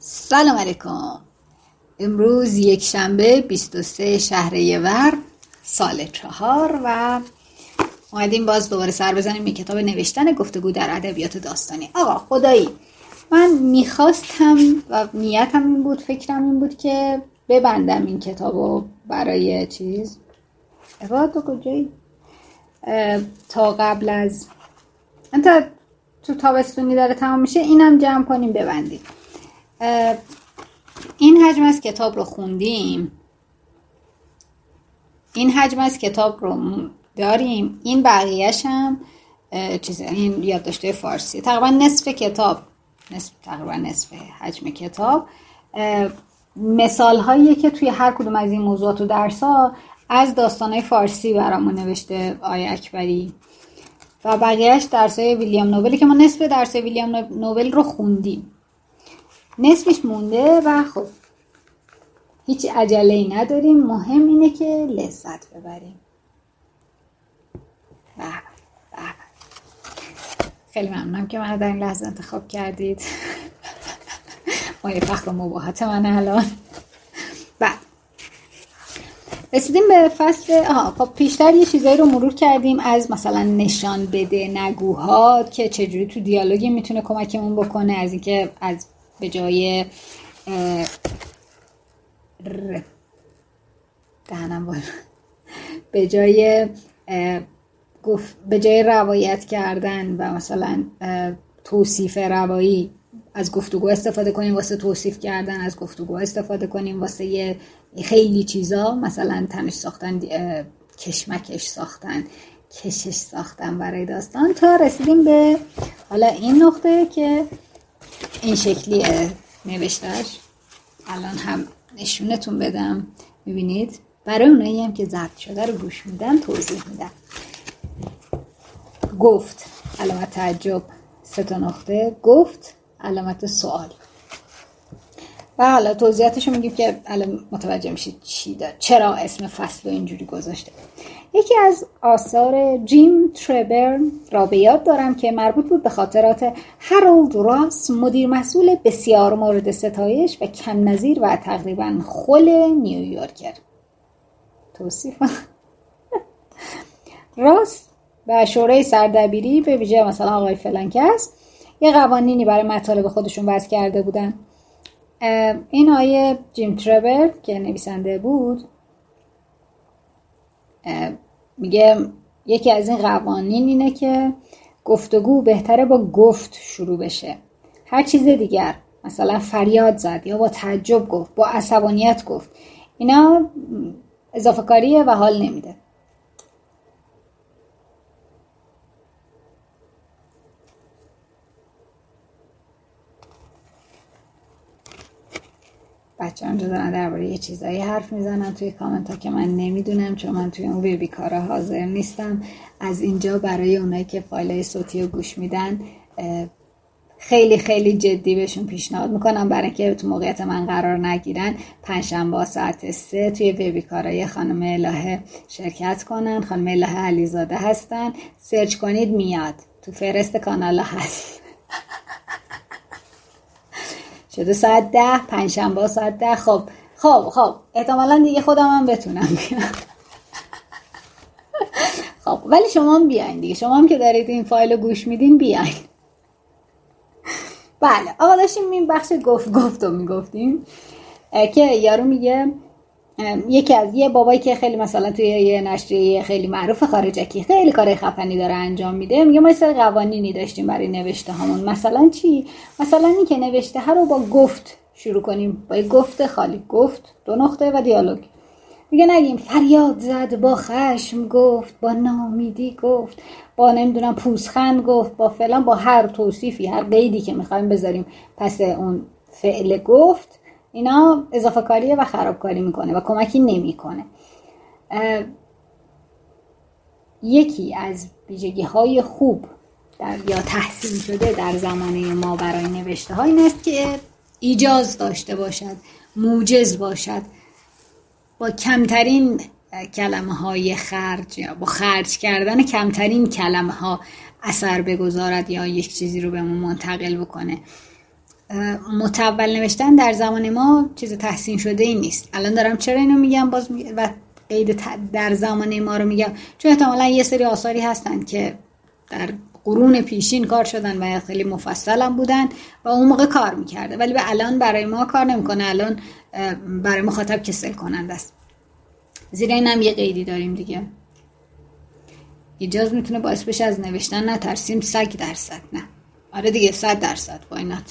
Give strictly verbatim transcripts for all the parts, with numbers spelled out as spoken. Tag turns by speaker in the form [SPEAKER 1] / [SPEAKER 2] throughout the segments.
[SPEAKER 1] سلام علیکم. امروز یک شنبه بیست و سوم شهریور سال چهار و اومدیم باز دوباره سر بزنیم یک کتاب نوشتن گفتگو در ادبیات داستانی. آقا خدایی من میخواستم و نیتم این بود، فکرم این بود که ببندم این کتابو برای چیز اقرار تو کجایی تا قبل از انتا تو تابستونی داره تمام میشه اینم جمع کنیم ببندیم. این حجم از کتاب رو خوندیم، این حجم از کتاب رو داریم، این بقیه‌ش هم چیزه، این یادداشت‌های فارسی تقریبا نصف کتاب، نصف تقریبا نصف حجم کتاب مثال هاییه که توی هر کدوم از این موضوعات و درس‌ها از داستان‌های فارسی برامون نوشته آقای اکبری و بقیه‌اش درس‌های ویلیام نوبل که ما نصف درس‌های ویلیام نوبل رو خوندیم، نصفش مونده و خب هیچ عجله‌ای نداریم، مهم اینه که لذت ببریم. بله بله خیلی ممنونم که من در این لحظه انتخاب کردید. مایه فخر و مباهات من الان. بله رسیدیم به فصل آها خب پیشتر یه چیزایی رو مرور کردیم از مثلا نشان بده نگوها که چجوری تو دیالوگی میتونه کمکمون بکنه، از اینکه از به جای ر... دهنم باید به جای گفت به جای روایت کردن و مثلا توصیف روایی از گفتگو استفاده کنیم واسه توصیف کردن، از گفتگو استفاده کنیم واسه یه خیلی چیزا، مثلا تنش ساختن، کشمکش ساختن، کشش ساختن برای داستان، تا رسیدیم به حالا این نقطه که این شکلیه نوشتهش. الان هم نشونتون بدم میبینید، برای اونایی هم که ضبط شده رو گوش میدن توضیح میدم. گفت علامت تعجب سه تا نقطه، گفت علامت سوال و حالا توضیحاتشو میگیم که الان متوجه میشید چی داره، چرا اسم فصل رو اینجوری گذاشته. یکی از آثار جیم تربر را به یاد دارم که مربوط بود به خاطرات هارولد راس، مدیر مسئول بسیار مورد ستایش و کم نظیر و تقریبا خل نیویورکر. توصیف راس و شورای سردبیری به ویژه مثلا آقای فلانکس یه قوانینی برای مطالب خودشون وضع کرده بودن. این آیه جیم تربر که نویسنده بود میگه یکی از این قوانین اینه که گفتگو بهتره با گفت شروع بشه، هر چیز دیگر مثلا فریاد زد یا با تعجب گفت، با عصبانیت گفت، اینا اضافه کاریه و حال نمیده. بچه هم دارن درباره یه چیزایی حرف میزنن توی کامنت ها که من نمیدونم چون من توی اون ویبی کارا حاضر نیستم. از اینجا برای اونایی که فایلای صوتی رو گوش میدن خیلی خیلی جدی بهشون پیشنهاد میکنم برای اینکه تو موقعیت من قرار نگیرن پنجشنبه ساعت سه توی ویبی کارای خانم الهه شرکت کنن. خانم الهه علیزاده هستن، سرچ کنید میاد تو فرست کانال هست. شده ساعت ده، پنجشنبه ساعت ده. خب خب خب احتمالاً دیگه خودم هم بتونم بیان. خب ولی شما هم بیاین دیگه، شما هم که دارید این فایل رو گوش میدین بیاین. بله آقا داشتیم این بخش گفت گفت رو میگفتیم که یارو میگه یکی از یه بابایی که خیلی مثلا توی یه نشریه خیلی معروف خارجکی خیلی کار خفنی داره انجام میده، میگه ما یه سری قوانینی داشتیم برای نوشته هامون. مثلا چی؟ مثلا این که نوشته ها رو با گفت شروع کنیم، با گفت خالی، گفت دو نقطه و دیالوگ. میگه نگیم فریاد زد، با خشم گفت، با ناامیدی گفت، با نمیدونم پوزخند گفت، با فلان، با هر توصیفی، هر قیدی که میخوایم بذاریم پس اون فعل گفت. اینا اضافه کاریه و خرابکاری میکنه و کمکی نمیکنه. یکی از ویژگی های خوب در یا تحسین شده در زمانه ما برای نوشته ها این است که ایجاز داشته باشد، موجز باشد، با کمترین کلمه های خرج یا با خرج کردن کمترین کلمه ها اثر بگذارد یا یک چیزی رو به ما منتقل بکنه. متول نوشتن در زمان ما چیز تحسین شده ای نیست. الان دارم چرا اینو میگم باز و قید در زمان ما رو میگم، چون احتمالاً یه سری آثاری هستن که در قرون پیشین کار شدن و خیلی مفصل هم بودن و اون موقع کار میکرده، ولی به الان برای ما کار نمیکنه، الان برای مخاطب کسل کننده است. زیر این هم یه قیدی داریم دیگه، ایجاز میتونه باعث بشه از نوشتن نترسیم. صد درصد نه. آره دیگه صد درصد why not.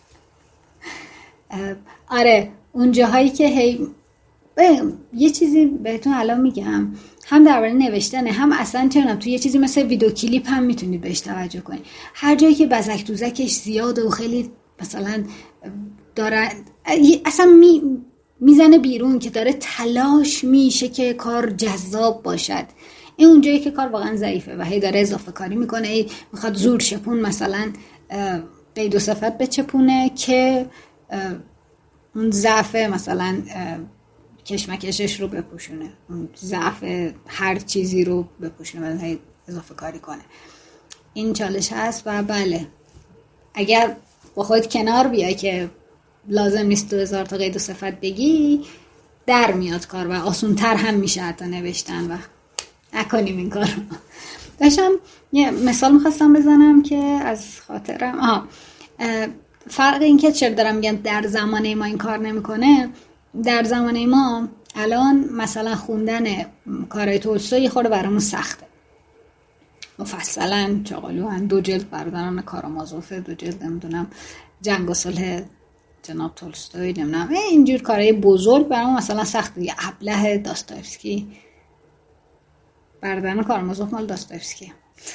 [SPEAKER 1] آره اون جاهایی که هی یه چیزی بهتون الان میگم، هم درباره نوشتنه هم اصلا چرا تو یه چیزی مثل ویدیو کلیپ هم میتونید بهش توجه کنید. هر جایی که بزک دوزکش زیاده و خیلی مثلا داره اصلا می میزنه بیرون که داره تلاش میشه که کار جذاب باشد، این اونجایی که کار واقعا ضعیفه و هی داره اضافه کاری میکنه، هی میخواد زور شپون مثلا قید و صفت بچپونه که اون ضعف مثلا کشمکشش رو بپوشونه، اون ضعف هر چیزی رو بپوشونه و هی اضافه کاری کنه. این چالش هست و بله اگر با خودت کنار بیای که لازم نیست دو هزار تا قید و صفت بگی، در میاد کار و آسون تر هم میشه حتی نوشتن و نکنیم این کار. داشتم یه مثال میخواستم بزنم که از خاطرم آها فرق این که چرا دارم میگم در زمانه ما این کار نمیکنه. در زمانه ما الان مثلا خوندن کارهای تولستوی خورده برامون سخته، مفصلا چاقالوان، دو جلد برادران کارامازوف، دو جلد نمیدونم جنگ و صلح جناب تولستوی، نمیدونم اینجور کارهای بزرگ برامون مثلا سخته دیگه. ابله داستایفسکی، برادران کارامازوف مال داستایفسکی.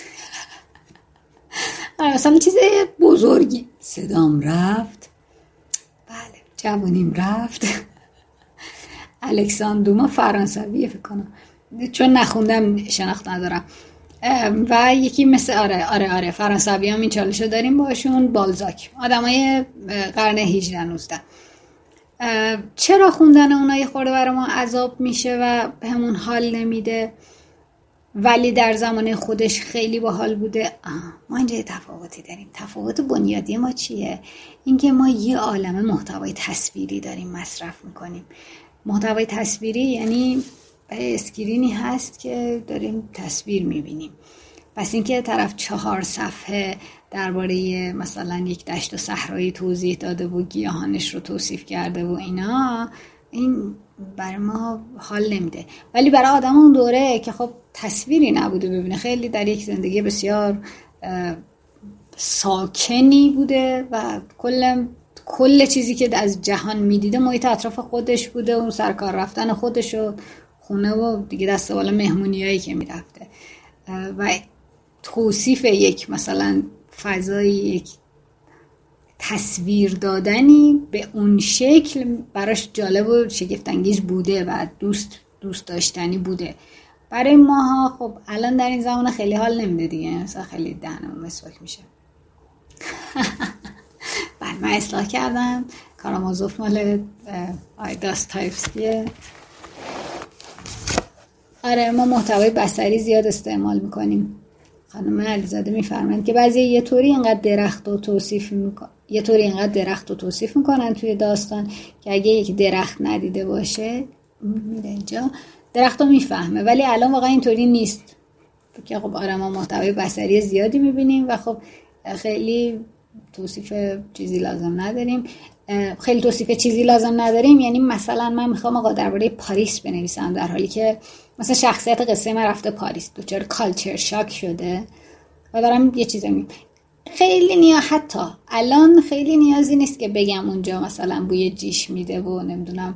[SPEAKER 1] مثلا چیز بزرگی. صدام رفت، بله جوانیم رفت. الکساندروما فرانسویه فکر کنم، چون نخوندم شناخت ندارم. و یکی مثل آره آره آره فرانسوی هم این چالشو داریم باشون، بالزاک، آدمای قرن هجده نوزده. چرا خوندن اونا یه خورده برای ما عذاب میشه و به همون حال نمیده ولی در زمان خودش خیلی باحال بوده؟ آه ما اینجا یه تفاوتی داریم. تفاوت بنیادی ما چیه؟ اینکه ما یه عالمه محتوای تصویری داریم مصرف میکنیم. محتوای تصویری یعنی اسکرینی هست که داریم تصویر میبینیم. پس اینکه طرف چهار صفحه درباره مثلا یک دشت و صحرایی توضیح داده و گیاهانش رو توصیف کرده و اینا، این برای ما حال نمیده. ولی برای آدم اون دوره که خب تصویری نبوده ببینه، خیلی در یک زندگی بسیار ساکنی بوده و کل کل چیزی که از جهان میدیده محیط اطراف خودش بوده، اون سرکار رفتن خودش و خونه و دیگه دست بالا مهمونیایی که میرفته و توصیف یک مثلا فضای یک تصویر دادنی به اون شکل براش جالب و شگفت انگیز بوده و دوست دوست داشتنی بوده. برای ماها خب الان در این زمان خیلی حال نمیده دیگه، مثلا خیلی دهنمون مسواک میشه. بله من اصلاح کردم، کارامازوف مال آی داستایفسکیه. آره ما محتوای بصری زیاد استعمال میکنیم. خانم علیزاده میفرمایند که بعضی یه طوری اینقدر درخت و توصیف میکنن یه طوری اینقدر درخت و توصیف میکنن توی داستان که اگه یک درخت ندیده باشه میره اینجا درخت رو میفهمه، ولی الان واقعا اینطوری نیست که خب آره ما محتوای بصری زیادی میبینیم و خب خیلی توصیف چیزی لازم نداریم. خیلی توصیف چیزی لازم نداریم یعنی مثلا من میخوام آقا درباره پاریس بنویسم در حالی که مثلا شخصیت قصه من رفته پاریس، دوچار کالچر شاک شده و دارم یه چیزی میگم. خیلی نیا حتی الان خیلی نیازی نیست که بگم اونجا مثلا بوی جیش میده و نمیدونم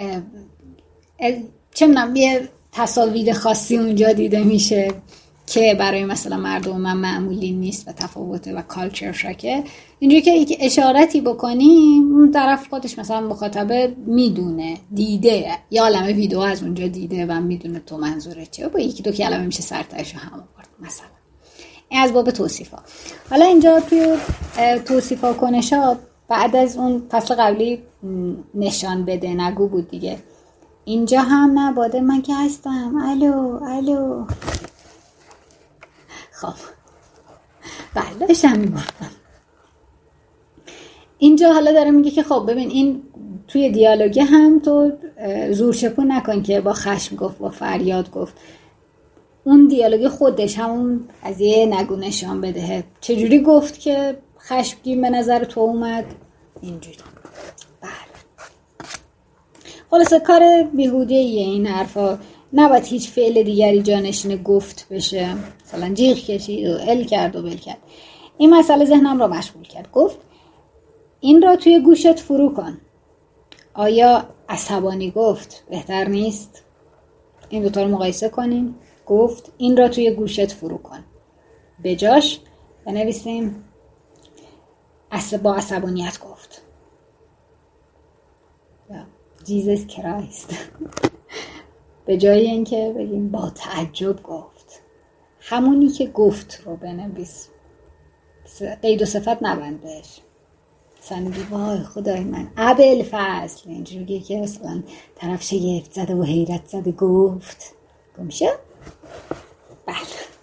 [SPEAKER 1] چه میدونم یه تصاویر خاصی اونجا دیده میشه که برای مثلا مردم من معمولی نیست و تفاوته و کالچر شاکه. اینجوری که یک اشارتی بکنیم اون طرف خودش مثلا مخاطبه میدونه دیده، یا عالمه ویدیو از اونجا دیده و میدونه تو منظوره چه، با یکی دو کلمه میشه سرتایشو هم آورد مثلا. این از باب توصیفا. حالا اینجا توی توصیفا کنشا بعد از اون فصل قبلی نشان بده نگو بود دیگه، اینجا هم نباده من که هستم. الو الو خب بله داشتم میگفتم اینجا حالا داره میگه که خب ببین این توی دیالوگه هم تو زورچپون نکن که با خشم گفت با فریاد گفت. اون دیالوگ خودش همون از یه نگو نشان بده چجوری گفت که خشمگین به نظر تو اومد اینجوری. بله خلاصه کار بیهوده‌ایه این حرفا. نباید هیچ فعل دیگری جانشین گفت بشه. مثلا جیغ کشید و ال کرد و بل کرد. این مسئله ذهنم را مشغول کرد. گفت این را توی گوشت فرو کن. آیا عصبانی گفت بهتر نیست؟ این دوتا رو مقایسه کنیم. گفت این را توی گوشت فرو کن. به جاش بنویسیم با عصبانیت گفت. جیزس کرایست. به جای اینکه بگیم با تعجب گفت. همونی که گفت رو بنویس. قید و صفت نبند بهش. مثلا میگی وای خدای من ابوالفضل اینجوریه که مثلا طرف شگفت زده و حیرت زده گفت گمشه. بله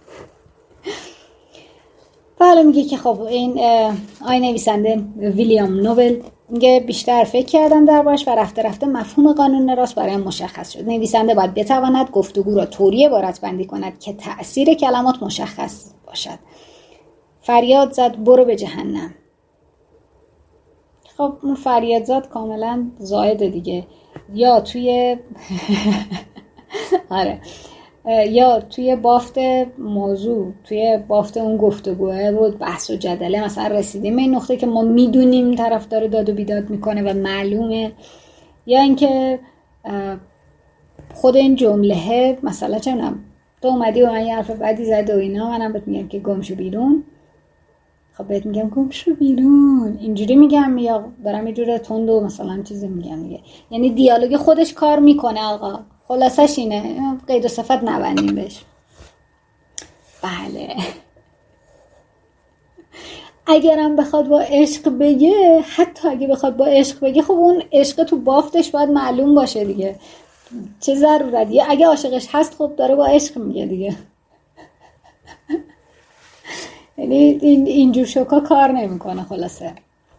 [SPEAKER 1] حالا میگه که خب این آی نویسنده ویلیام نوبل میگه بیشتر فکر کردم دربارش و رفته رفته مفهوم قانون راست برایم مشخص شد. نویسنده باید بتواند گفتگو را طوری عبارت بندی کند که تأثیر کلمات مشخص باشد. فریاد زد برو به جهنم. خب اون فریاد زد کاملا زائده دیگه. یا توی آره یا توی بافت موضوع توی بافت اون گفتگوه بود بحث و جدله مثلا رسیدیم به این نقطه که ما میدونیم طرف داره داد و بیداد میکنه و معلومه، یا اینکه خود این جمله مثلا چه می‌دونم تو اومدی و من یه حرف بدی زده و اینا، منم بهت میگم که گم شو بیرون. خب بهت میگم گم شو بیرون اینجوری میگم یا دارم یه جوره تند و مثلا چیزی میگم دیگه. یعنی دیالوگ خودش کار میکنه آقا. خلاصش اینه، قید و صفت نبندیم بهش. بله اگرم بخواد با عشق بگه، حتی اگه بخواد با عشق بگه، خب اون عشق تو بافتش باید معلوم باشه دیگه. چه ضرورتیه؟ اگه عاشقش هست خب داره با عشق میگه دیگه. یعنی این اینجور شوکا کار نمیکنه. خلاصه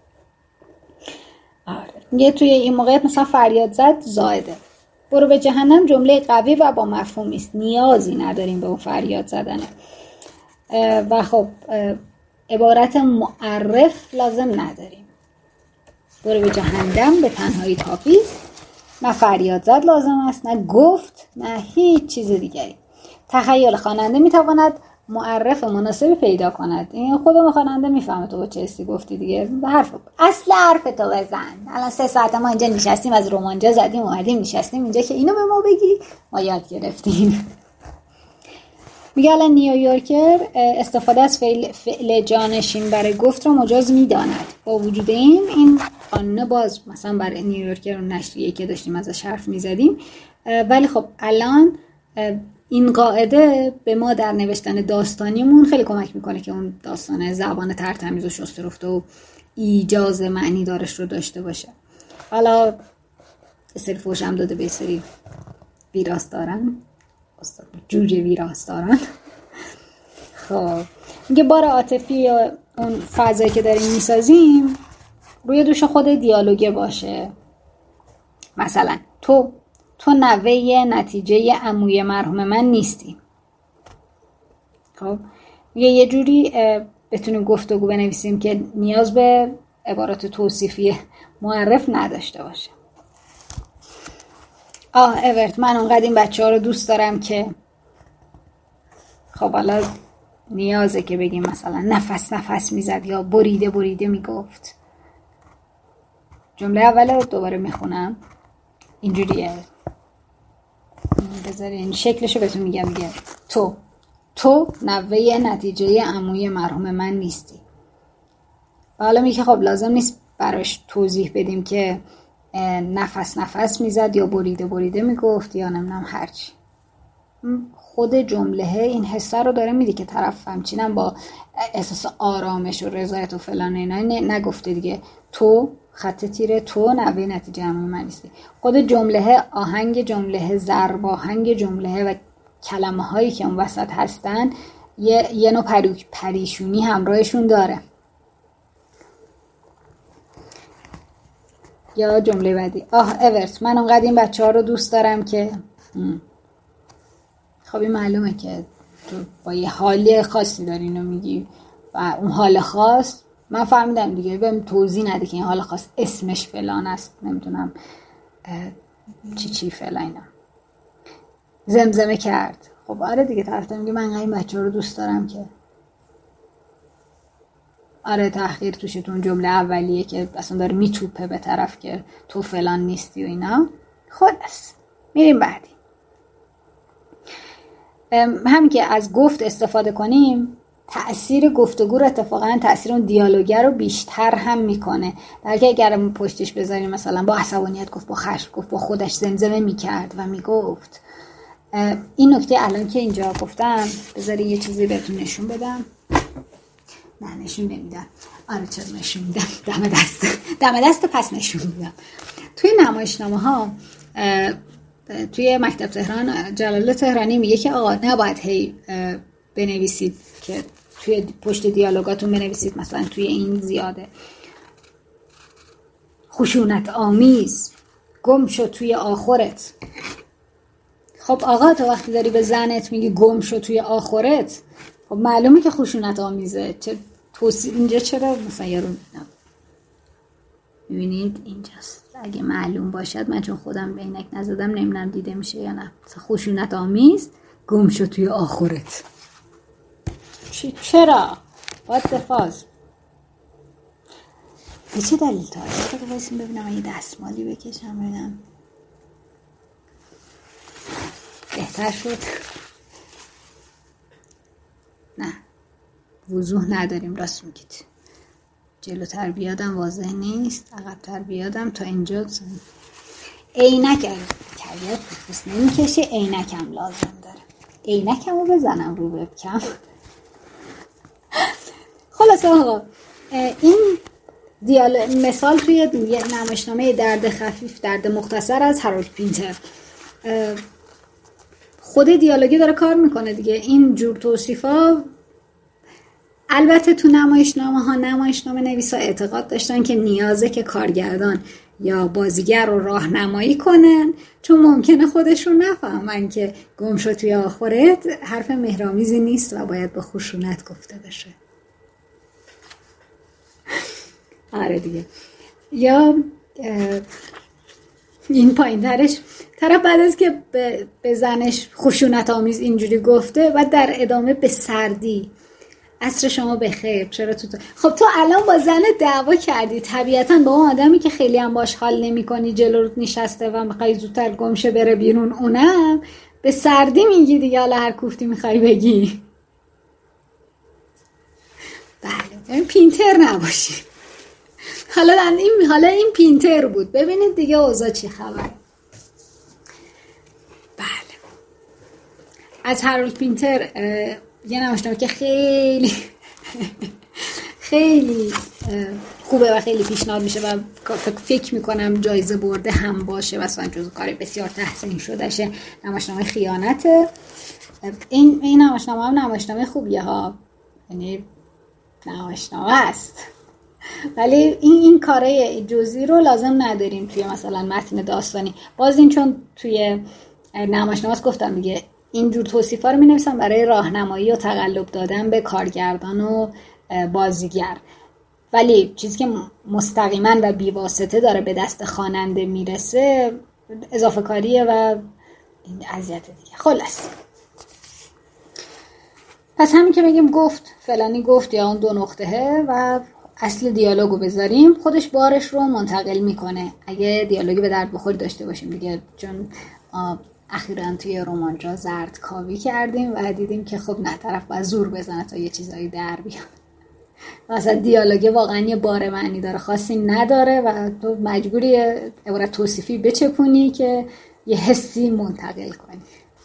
[SPEAKER 1] آره میگه توی این موقعیت مثلا فریاد زد زائده. برو به جهنم جمله قوی و با مفهومی است، نیازی نداریم به اون فریاد زدنه. و خب عبارت معرف لازم نداریم. برو به جهنم به تنهایی کافی است. نه فریاد زد لازم است، نه گفت، نه هیچ چیز دیگری. تخیل خواننده میتواند معرف مناسبی پیدا کند. این خودم خواننده میفهمه تو چه چیزی گفتی دیگه. حرف اصل حرف تو بزن. الان سه ساعت ما اینجا نشستیم از رومانجا زدیم اومدیم نشستیم اینجا که اینو به ما بگی، ما یاد گرفتیم. میگه الان نیویورکر استفاده از فعل, فعل جانشین برای گفت رو مجاز میداند. با وجود این این قانون باز مثلا برای نیویورکر و نشریه که داشتیم ازش حرف میزدیم، ولی خب الان این قاعده به ما در نوشتن داستانیمون خیلی کمک میکنه که اون داستان زبان ترتمیز و شسته رفته و ایجاز معنی دارش رو داشته باشه. حالا سری فوش هم داده به سری ویراست دارن، جوجه ویراست دارن. خب میگه بار عاطفی یا اون فضایی که داریم میسازیم روی دوش خود دیالوگه باشه. مثلا تو تو نوه نتیجه عموی مرحوم من نیستی. خب یه یه جوری بتونیم گفتگو بنویسیم که نیاز به عبارات توصیفی معرف نداشته باشه. آه اورت من اونقدر این بچه ها رو دوست دارم که خب حالا نیازه که بگیم مثلا نفس نفس میزد یا بریده بریده میگفت. جمله اول رو دوباره میخونم اینجوریه، بذارین شکلشو بهتون میگم دیگه. تو تو نوه نتیجه عموی مرحوم من نیستی. حالا میگه خب لازم نیست براش توضیح بدیم که نفس نفس میزد یا بریده بریده میگفت یا نمیدونم هرچی. خود جمله این حسه رو داره میده که طرف همچینم با احساس آرامش و رضایت و فلان اینا نگفته دیگه. تو خط تیره تو نوه نتیجه عموی من نیستی. خود جمله، آهنگ جمله، ضرب آهنگ جمله و کلمه هایی که اون وسط هستن یه, یه نوع پریشونی همراهشون داره. یا جمله بعدی، آه اورت من اونقدر این بچه ها رو دوست دارم که هم. خب این معلومه که تو با یه حالی خاصی داری اینو میگی و اون حال خاص من فهمیدم دیگه، بهم توضیح نده که این حال خاص اسمش فلان است، نمیدونم چی چی فلان اینا. زمزمه کرد. خب آره دیگه، طرف میگه من این بچه رو دوست دارم که آره تحقیر توشتون جمله اولیه که اصلا داره میتوپه به طرف که تو فلان نیستی و اینا. خلاص میریم بعدی. همین که از گفت استفاده کنیم، تأثیر گفتگو رو اتفاقا تأثیر اون دیالوگر رو بیشتر هم میکنه. در که اگر پشتش بذاریم مثلا با عصبانیت گفت، با خشم گفت، با خودش زمزمه میکرد و میگفت. این نکته الان که اینجا گفتم بذاری یه چیزی بهتون نشون بدم. نه نشون نمیدم. آره چرا نشون میدم، دم دست دم دست پس نشون میدم. توی نمایشنامه ها توی مکتب تهران جلال تهرانی میگه که آقا نباید هی بنویسید که توی پشت دیالوگاتون بنویسید مثلا توی این زیاده خشونت آمیز، گم شو توی آخرت. خب آقا تو وقتی داری به زنت میگی گم شو توی آخرت، خب معلومه که خشونت آمیزه. چه توصیف اینجا چرا مثلا یارو میبینید اینجاست. اگه معلوم باشد، من چون خودم به عینک نزدم نمیدونم دیده میشه یا نه. خشونت آمیز، گم شو توی آخرت. چی چرا؟ what the fuck؟ به چه دلیل تا اگه بایستیم ببینم یه دستمالی بکشم ببینم بهتر شد. نه وضوح نداریم، راست میگید. جلوتر بیادم واضح نیست، عقبتر بیادم تا اینجا. عینک طبیعت بخصوص نمیکشه، عینکم لازم داره. عینکم رو بزنم رو وبکم. خلاصه آقا این دیال مثال توی نمایشنامه درد خفیف درد مختصر از هارولد پینتر. خود دیالوگی داره کار میکنه دیگه. این جور توصیفا البته تو نمایشنامه ها نمایشنامه نویسا اعتقاد داشتن که نیازه که کارگردان یا بازیگر رو راهنمایی کنن، چون ممکنه خودشون نفهمن که گم شو توی آخرت حرف مهرامیزی نیست و باید با خشونت گفته بشه. آره دیگه. یا این پایین ترش طرف بعد از که به زنش خشونت آمیز اینجوری گفته و در ادامه به سردی عصر شما بخیر، چرا تو, تو خب تو الان با زن دعوا کردی، طبیعتاً با اون آدمی که خیلی هم باش حال نمی کنی جلو نشسته و میخوای زودتر گمشه بره بیرون، اونم به سردی میگی دیگه. حالا هر کوفتی میخوای بگی. بله این پینتر نباشی. حالا این حالا این پینتر بود. ببینید دیگه اوضاع چی خبره. بله از هارولد پینتر یه نمایشنامه که خیلی خیلی خوبه و خیلی پیشنهاد میشه و فکر میکنم جایزه برده هم باشه، مثلا جزو کار بسیار تحسین شدهشه، نمایشنامه خیانته. این این نمایشنامه هم نمایشنامه خوبیه ها، یعنی نمایشنامه است، ولی این این کارهای جزئی رو لازم نداریم توی مثلا متن داستانی. باز این چون توی نمایشنامه است گفتم دیگه، اینجور توصیفا رو می‌نویسن برای راهنمایی و تقلب دادن به کارگردان و بازیگر، ولی چیزی که مستقیما و بیواسطه داره به دست خواننده میرسه اضافه کاریه و این اذیت دیگه. خلاص پس همین که بگیم گفت فلانی گفت یا اون دو نقطهه و اصل دیالوگو بذاریم، خودش بارش رو منتقل میکنه اگه دیالوگی به درد بخوری داشته باشیم دیگه. چون اخیراً توی رمانجا زرد کاوی کردیم و دیدیم که خب نه، طرف باید زور بزنه تا یه چیزایی در بیاد. مثلا دیالوگ واقعا یه بار معنی داره خاصی نداره و تو مجبوری عبارت توصیفی بچپونی که یه حسی منتقل کنی.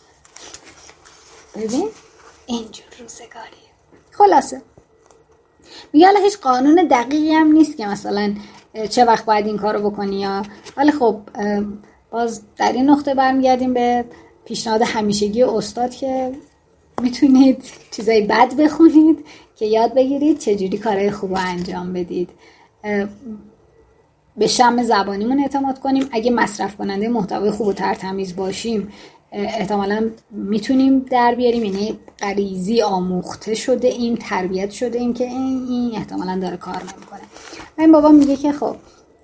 [SPEAKER 1] ببین اینجور روزگاریه. خلاصه میگه الان هیچ قانون دقیقی هم نیست که مثلا چه وقت باید این کارو بکنی یا، ولی خب باز در این نقطه برمیگردیم به پیشنهاد همیشگی استاد که میتونید چیزای بد بخونید که یاد بگیرید چجوری کارهای خوب رو انجام بدید. به شم زبانیمون اعتماد کنیم. اگه مصرف کننده محتوای خوب و ترتمیز باشیم احتمالاً میتونیم در بیاریم، یعنی غریزی آموخته شده ایم، تربیت شده ایم که این, این احتمالاً داره کار نمیکنه. این بابا میگه که خب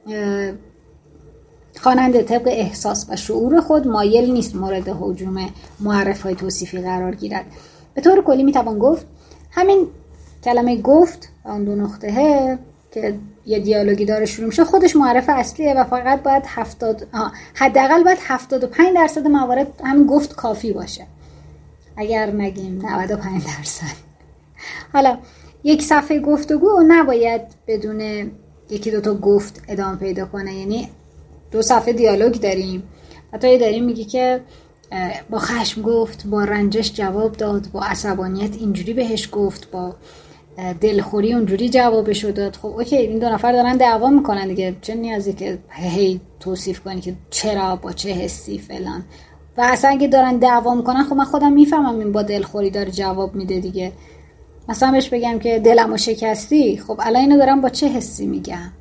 [SPEAKER 1] خواننده طبق احساس و شعور خود مایل نیست مورد هجوم معرف‌های توصیفی قرار گیرد. به طور کلی میتوان گفت همین کلمه گفت اون دو نقطه که یه دیالوگی داره شروع میشه خودش معرف اصلیه و فقط باید هفتاد حداقل باید هفتاد و پنج درصد موارد همین گفت کافی باشه، اگر نگیم نود و پنج درصد. حالا یک صفحه گفتگو نباید بدون یکی دوتا گفت ادامه پیدا کنه، یعنی دو صفحه دیالوگ داریم و تو داریم میگی که با خشم گفت، با رنجش جواب داد، با عصبانیت اینجوری بهش گفت، با دلخوری اونجوری جوابشو داد. خب اوکی، این دو نفر دارن دعوا میکنن دیگه، چه نیازی که هی توصیف کنی که چرا با چه حسی فلان. و اصلا اگه دارن دعوا میکنن خب من خودم میفهمم این با دلخوری داره جواب میده دیگه. مثلا بهش بگم که دلمو شکستی، خب الان اینو دارم با چه حسی میگم؟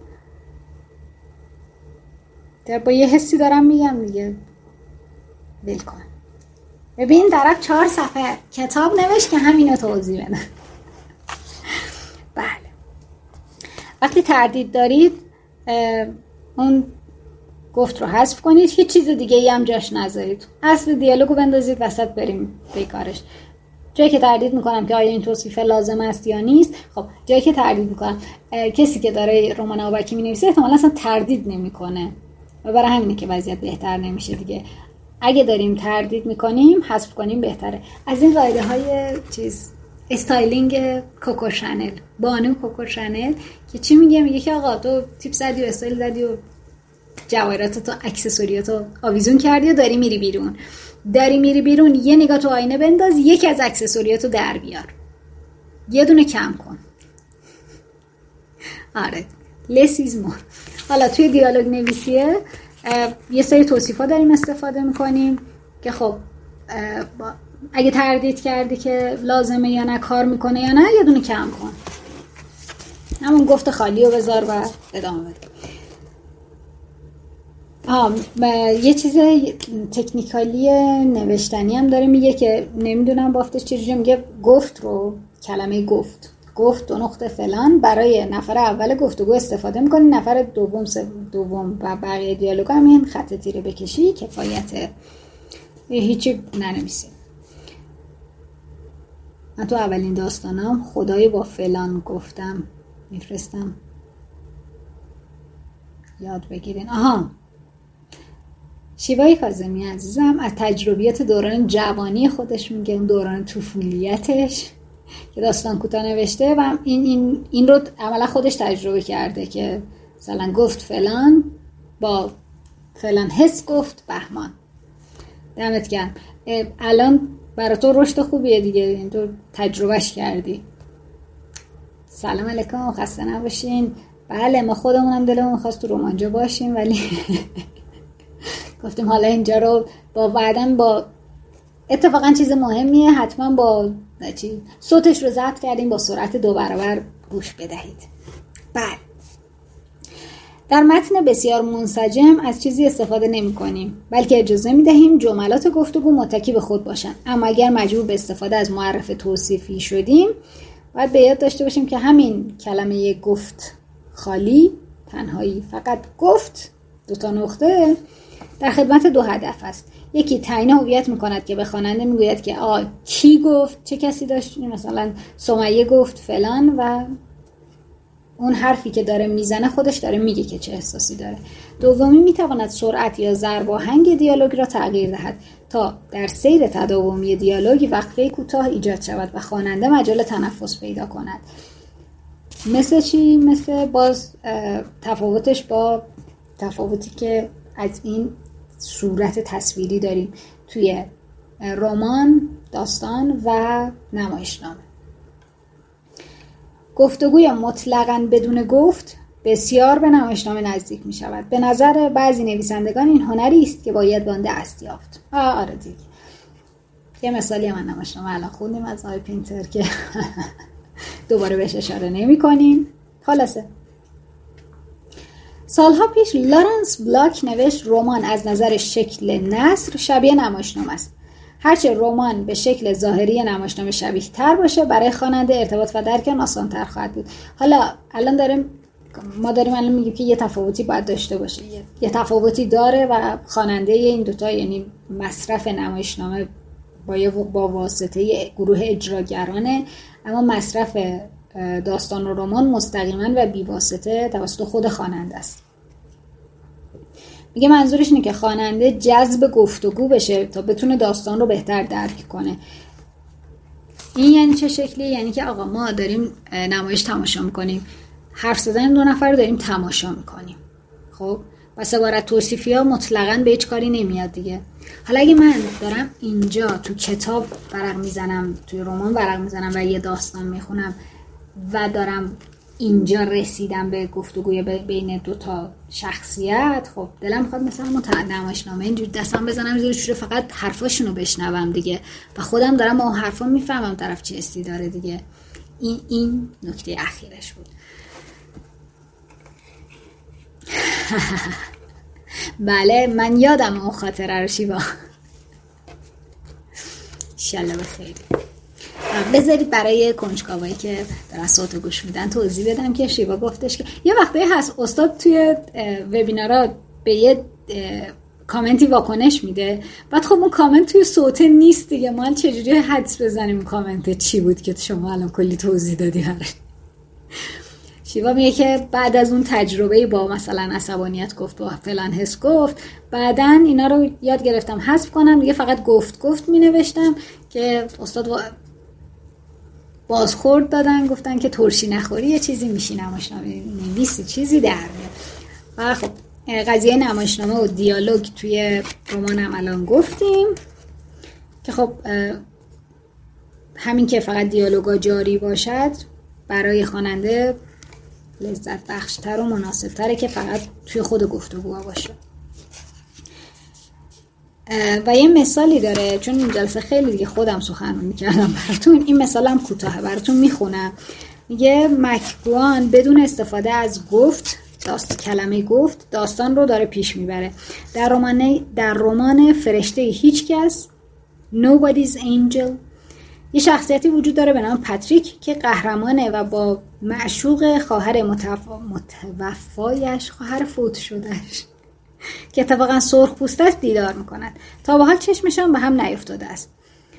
[SPEAKER 1] در با یه حسی دارم میگم دیگه، ول کن. ببین طرف چهار صفحه کتاب نوشت که همینو توضیح بده. بله، وقتی تردید دارید اون گفت رو حذف کنید، هیچ چیز دیگه ای هم جاش نذارید، اصل دیالوگو بندازید وسط، بریم بیکارش. جایی که تردید میکنم که آیا این توصیف لازم است یا نیست، خب جایی که تردید میکنم کسی که داره رمان آبکی مینویسه احتمالاً اصلا تردید نمیکنه و برای همینه که وضعیت بهتر نمیشه دیگه. اگه داریم تردید میکنیم حذف کنیم بهتره. از این قاعده های چیز استایلینگ کوکو شانل، بانو کوکو شانل که چی میگه؟ میگه که آقا تو تیپ زدی و استایل زدی و جواهراتو اکسسوریاتو آویزون کردی و داری میری بیرون داری میری بیرون یه نگاه تو آینه بنداز، یکی از اکسسوریاتو در بیار، یه دونه کم کن. آره less is more. حالا توی دیالوگ نویسیه یه سری توصیفا داریم استفاده میکنیم که خب اگه تردید کردی که لازمه یا نه، کار میکنه یا نه، یه دونه کم کن، همون گفت خالی رو بذار و ادامه بده. آه یه چیز تکنیکالی نوشتنی هم داره، میگه که نمیدونم بافتش چجوری، میگه گفت رو، کلمه گفت گفت دو نقطه فلان برای نفر اول گفتگو استفاده میکنی، نفر دوم دوم و بقیه دیالوگ هم این خط تیره بکشی کفایته، هیچی ننویسی. من تو اولین داستانم خدای با فلان گفتم میفرستم یاد بگیرین. آها، شیوای کاظمی عزیزم از تجربیات دوران جوانی خودش میگه، اون دوران طفولیتش که داستان کوتاه نوشته و این این این رو عملا خودش تجربه کرده که مثلا گفت فلان با فلان حس گفت بهمان. دمت گرم، الان برای تو رشد خوبیه دیگه، این تو تجربهش کردی. سلام علیکم، خسته نباشین. بله ما خودمونم دلمون می‌خواست تو رومانجا باشیم ولی گفتیم حالا اینجا رو با بعدن با اتفاقا چیز مهمیه، حتما با چی صوتش رو ضبط کردیم با سرعت دو برابر گوش بدهید. بله، در متن بسیار منسجم از چیزی استفاده نمی کنیم بلکه اجازه می دهیم جملات گفتگو متکی به خود باشن. اما اگر مجبور به استفاده از معرف توصیفی شدیم باید به یاد داشته باشیم که همین کلمه گفت خالی، تنهایی، فقط گفت، دو تا نقطه، در خدمت دو هدف است. یکی تعیین هویت میکند که به خواننده میگوید که آ کی گفت، چه کسی داشت، مثلا سمیه گفت فلان و اون حرفی که داره میزنه خودش داره میگه که چه احساسی داره. دومی میتواند سرعت یا ضرب و آهنگ دیالوگ را تغییر دهد تا در سیر تداومی دیالوگ وقفه کوتاه ایجاد شود و خواننده مجال تنفس پیدا کند. مثل چی؟ مثل باز تفاوتش با تفاوتی که از این صورت تصویری داریم توی رمان، داستان و نمایشنامه. گفتگوی مطلقاً بدون گفت بسیار به نمایشنامه نزدیک می شود. به نظر بعضی نویسندگان این هنری است که باید به آن دست یافت. آه آره دیگه. یه مثالی من نمایشنامه الان خوندیم از آقای پینتر که دوباره بهش اشاره نمی کنیم. خلاصه سالها پیش لارنس بلاک نوشت رمان از نظر شکل نثر شبیه نمایشنامه است. هرچه رمان به شکل ظاهری نمایشنامه شبیه تر باشه برای خواننده ارتباط و درک آن آسان تر خواهد بود. حالا الان داریم ما داریم الان میگیم که یه تفاوتی باید داشته باشه، یه, یه تفاوتی داره و خواننده این دوتا یعنی مصرف نمایشنامه با با واسطه گروه اجراگرانه، اما مصرف داستان و رمان مستقیما و بی واسطه توسط خود خواننده است. میگه منظورش اینه که خواننده جذب گفتگو بشه تا بتونه داستان رو بهتر درک کنه. این یعنی چه شکلی؟ یعنی که آقا ما داریم نمایش تماشا میکنیم، حرف زدن دو نفر رو داریم تماشا میکنیم، خب پس عبارت توصیفی ها مطلقاً به هیچ کاری نمیاد دیگه. حالا اگه من دارم اینجا تو کتاب ورق میزنم، توی رمان ورق میزنم و یه داستان میخونم و دارم اینجا رسیدم به گفتگوی بین دو تا شخصیت، خب دلم میخواد مثلا نمایشنامه اینجوری دستم بزنم زیر شوره فقط حرفاشونو بشنوم دیگه و خودم دارم اون حرفا میفهمم طرف چه حسی داره دیگه. این این نکته اخیرش بود. بله من یادم اون خاطره رو شیوا. انشالله بخیر. بذارید برای کنجکاوایی که دارن صوت گوش میدن توضیح بدم که شیوا گفتش که یه وقتی هست استاد توی وبینارها به یه کامنتی واکنش میده، بعد خب اون کامنت توی صوت نیست دیگه، ما چجوری حدس بزنیم کامنت چی بود که شما الان کلی توضیح دادی هر. شیوا میگه که بعد از اون تجربه با مثلا عصبانیت گفت و فلان حس گفت، بعدن اینا رو یاد گرفتم حذف کنم دیگه، فقط گفت گفت می نوشتم که استاد بازخورد دادن گفتن که ترشی نخوری یه چیزی میشی نمایشنامه نویسی چیزی در میاد. و خب قضیه نمایشنامه و دیالوگ توی رمان هم الان گفتیم که خب همین که فقط دیالوگا جاری باشد برای خواننده لذت بخشتر و مناسبتره که فقط توی خود گفتگوها باشه. و یه مثالی داره، چون این جلسه خیلی دیگه خودم سخنرانی کردم براتون، این مثالم کوتاهه براتون میخونم. میگه مکگوان بدون استفاده از گفت داست کلمه گفت داستان رو داره پیش میبره. در رمان در رمان فرشته هیچ کس Nobody's Angel یه شخصیتی وجود داره به نام پاتریک که قهرمانه و با معشوق خواهر متوف... متوفایش خواهر فوت شدهش که اتفاقا سرخ پوست است دیدار میکنند. تا به حال چشمشان به هم نیفتاده است.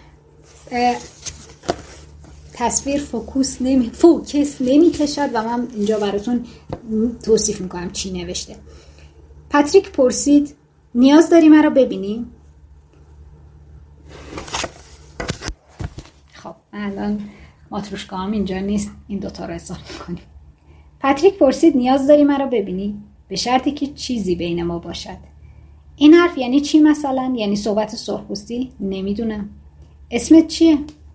[SPEAKER 1] تصویر فوکوس نمی فوکس نمی کشد و من اینجا براتون توصیف میکنم چی نوشته. پاتریک پرسید نیاز داری مرا ببینی؟ خب الان ماتروشکام اینجا نیست، این دوتا رو حساب میکنیم. پاتریک پرسید نیاز داری مرا ببینی؟ به شرطی که چیزی بین ما باشد. این حرف یعنی چی مثلا؟ یعنی صحبت سرخپوستی؟ نمیدونم. اسمت چیه؟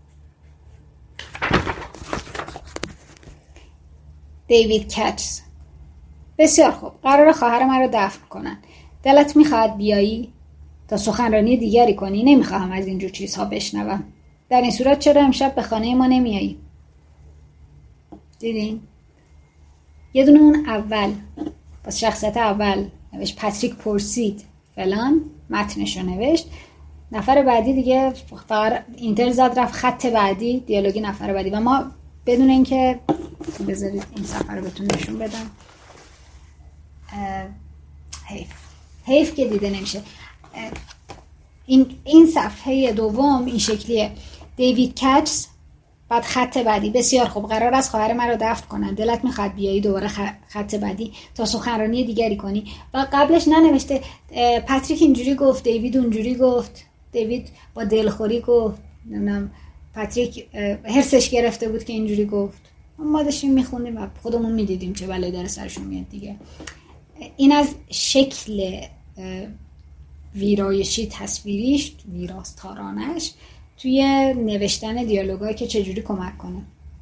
[SPEAKER 1] دیوید کچز. بسیار خوب، قراره خواهر من رو دفن کنن. دلت میخواد بیایی تا سخنرانی دیگری کنی؟ نمیخواهم از اینجور چیزها بشنوم. در این صورت چرا امشب به خانه ما نمیایی؟ دیدین؟ یه دونه اون اول پس شخصیت اول نوشت پاتریک پرسید فلان، متنشو نوشت. نفر بعدی دیگه فقط اینتر زد رفت خط بعدی دیالوگی نفر بعدی و ما بدون اینکه بذارید این صفحه رو بهتون نشون بدم. حیف حیف که دیده نمیشه. این این صفحه دوم این شکلیه. دیوید کچز بعد خط بعدی. بسیار خوب، قرار است خواهر من رو دفن کنن. دلت میخواد بیایی دوباره خط بعدی تا سخنرانی دیگری کنی؟ و قبلش ننوشته پاتریک اینجوری گفت، دیوید اونجوری گفت، دیوید با دلخوری گفت، نمیدونم پاتریک هرسش گرفته بود که اینجوری گفت. ما داشتیم میخوندیم و خودمون میدیدیم چه بلایی داره سرشون میاد دیگه. این از شکل ویرایشی تصویریش، ویراستارانش توی نوشتن دیالوگایی که چجوری کمک کنه.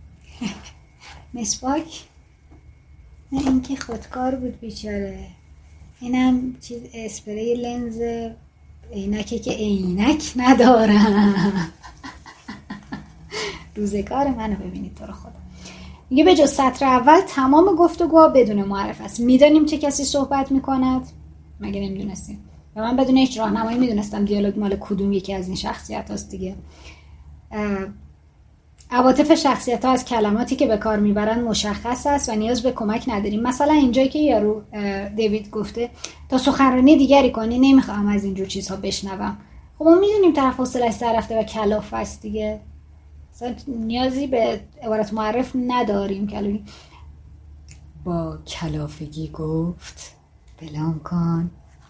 [SPEAKER 1] مسواک نه این که خودکار بود بیچاره، اینم چیز اسپری لنز عینکی که عینک ندارم. روزگار منو ببینید تو رو خدا. میگه به جز سطر اول تمام گفتگوها بدون معرف است. میدانیم چه کسی صحبت میکند؟ مگه نمیدونستیم؟ و من بدون هیچ راهنمایی میدونستم دیالوگ مال کدوم یکی از این شخصیت هاست دیگه. عواطف شخصیت ها از کلماتی که به کار میبرن مشخص است و نیاز به کمک نداریم. مثلا اینجایی که یارو دیوید گفته تا سخنرانی دیگری کنی نمیخوام از اینجور چیزها بشنوم. خب ما میدونیم طرف حوصله‌اش سر رفته و کلاف است دیگه، مثلا نیازی به عبارت معرف نداریم. کلمی با کلافگی گفت بلام کن.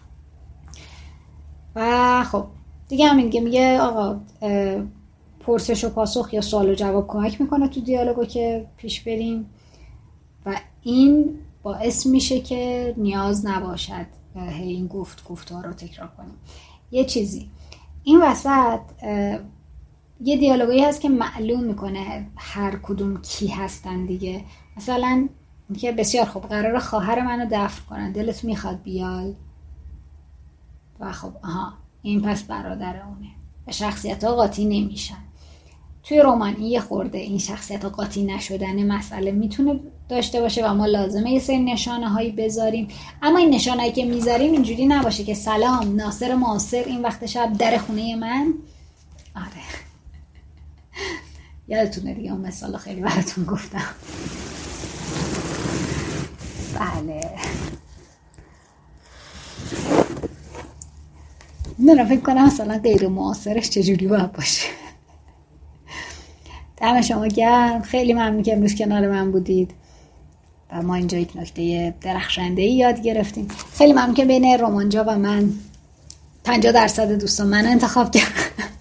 [SPEAKER 1] و خب دیگه همین دیگه میگه آقا پرسش و پاسخ یا سوال و جواب کمک میکنه تو دیالوگو که پیش بریم و این باعث میشه که نیاز نباشد این گفت گفتها رو تکرار کنیم. یه چیزی این وسط یه دیالوگی هست که معلوم میکنه هر کدوم کی هستن دیگه. مثلا که بسیار خوب قراره خواهر منو دفن کنن، دلت میخواد بیای؟ و خب آها این پس برادر اونه و شخصیت ها قاطی نمیشن. توی رمان این یه خورده این شخصیت ها قاطی نشدن مسئله میتونه داشته باشه و ما لازمه یه سری نشانه هایی بذاریم، اما این نشانه هایی که میذاریم اینجوری نباشه که سلام ناصر معاصر این وقت شب در خونه من. آره یادتونه دیگه اون مثال خیلی براتون گفتم. بله نه فکر کنم مثلا غیر معاصرش چجوری باید باشه. دم شما گرم، خیلی ممنون که امروز کنار من بودید و ما اینجا یک نکته درخشنده‌ای یاد گرفتیم. خیلی ممنون که بین رمانجا و من پنجاه درصد دوستان من انتخاب کردم.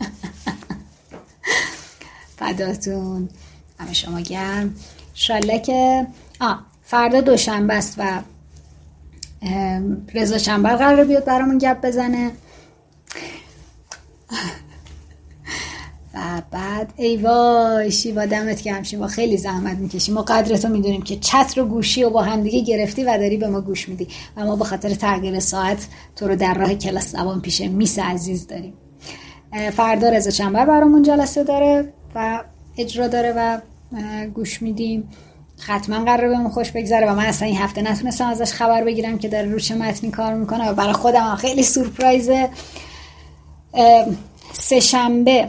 [SPEAKER 1] فداتون، دم شما گرم. انشالله که آه فردا دوشنبه است و رضا چنبر قراره بیاد برامون گپ بزنه و بعد ای وای شیوا دمت گرم، شیوا خیلی زحمت میکشی، ما قدرتو میدونیم که چتر و گوشی و با هم دیگه گرفتی و داری به ما گوش میدی و ما به خاطر تغییر ساعت تو رو در راه کلاس زبان پیش میس عزیز داریم. فردا رضا چنبر برامون جلسه داره و اجرا داره و گوش میدیم. حتما قراره بهمون خوش بگذره و من اصلا این هفته نتونستم ازش خبر بگیرم که داره رو چه متنی کار میکنه و برای خودم خیلی سورپرایزه. سه شنبه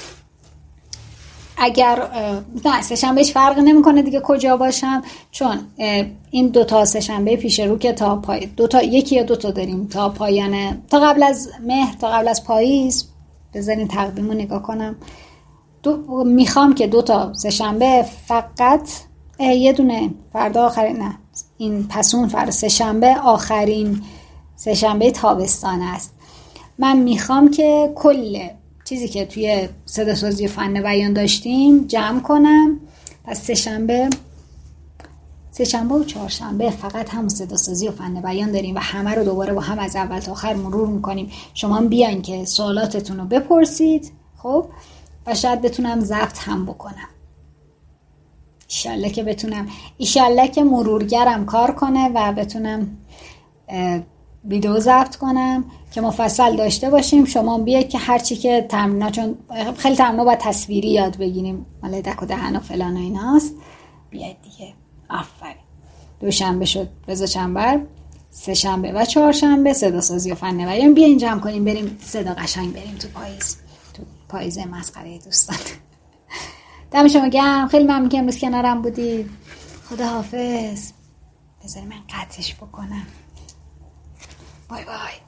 [SPEAKER 1] اگر نه سه شنبه هیچ فرق نمیکنه دیگه کجا باشم، چون این دو تا سه شنبه پیش رو که تا پای دو تا یکی یا دو تا داریم تا پایان تا قبل از مهر تا قبل از پاییز. بذارین تقویمو نگاه کنم. دو میخوام که دو تا سه شنبه فقط یه دونه فردا آخرین نه این پسون فردا سه شنبه آخرین سه شنبه تابستان است. من میخوام که کل چیزی که توی صدا سازی و فن بیان داشتیم جمع کنم. پس سه شنبه سه شنبه و چهارشنبه فقط همون صدا سازی و فن بیان داریم و همه رو دوباره با هم از اول تا آخر مرور میکنیم. شما بیاین که سوالاتتون رو بپرسید خب و شاید بتونم ضبط هم بکنم. ایشالله که بتونم ایشالله که مرورگرم کار کنه و بتونم ویدیو ضبط کنم که مفصل داشته باشیم. شما بیاید که هرچی که تمرینات، چون خیلی تمرینات باید تصویری یاد بگیریم مال دک و دهن و فلان و ایناست، بیاید دیگه. آفرین. دوشنبه شد رضا چنبر، سه شنبه و چهارشنبه صدا سازی و فن بیان. بیاین جمع کنیم بریم صدا قشنگ بریم تو پاییز، تو پاییز مسخره دوستان. دم شما گرم، خیلی ممنون که امروز کنارم بودید. خدا حافظ. بذاری من قطعش بکنم. بای بای.